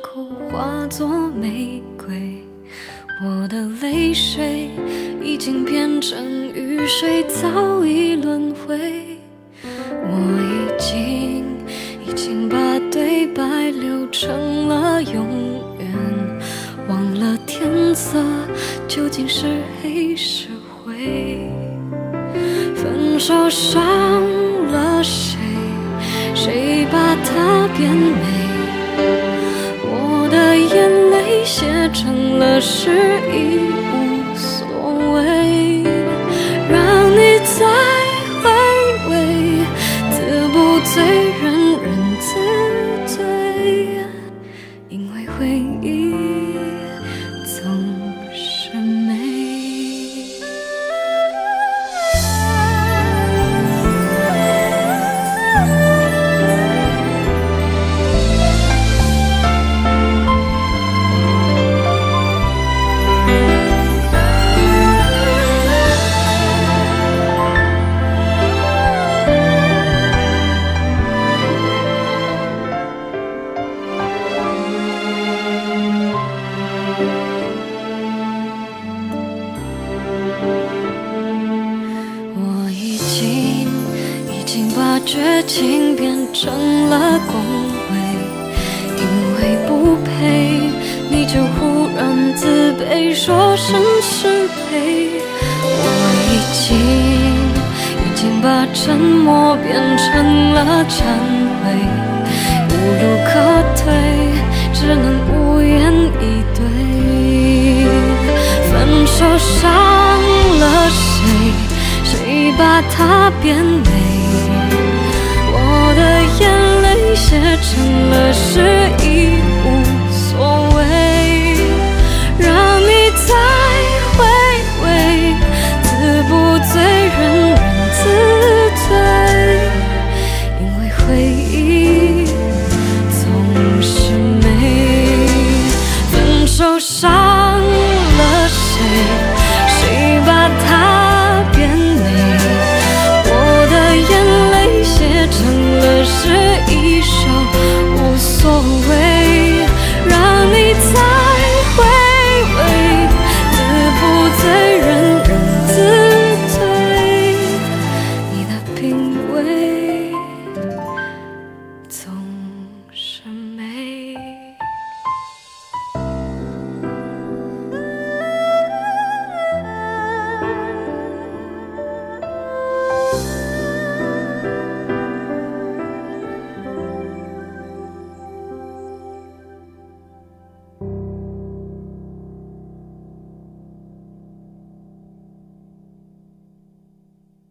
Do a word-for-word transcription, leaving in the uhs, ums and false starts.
口化作玫瑰，我的泪水已经变成雨水，早已轮回。我已经已经把对白留成了永远，忘了天色究竟是黑是灰。分手伤了谁？谁把它变美？我的眼泪写成了诗，已无所谓。让你再回味，自不醉人人自醉，因为回忆总是美。绝情变成了恭维，因为不配你就忽然自卑，说声是非。我已经已经把沉默变成了忏悔，无路可退，只能无言以对。分手伤了谁？谁把它变美？我的眼泪写成了诗，已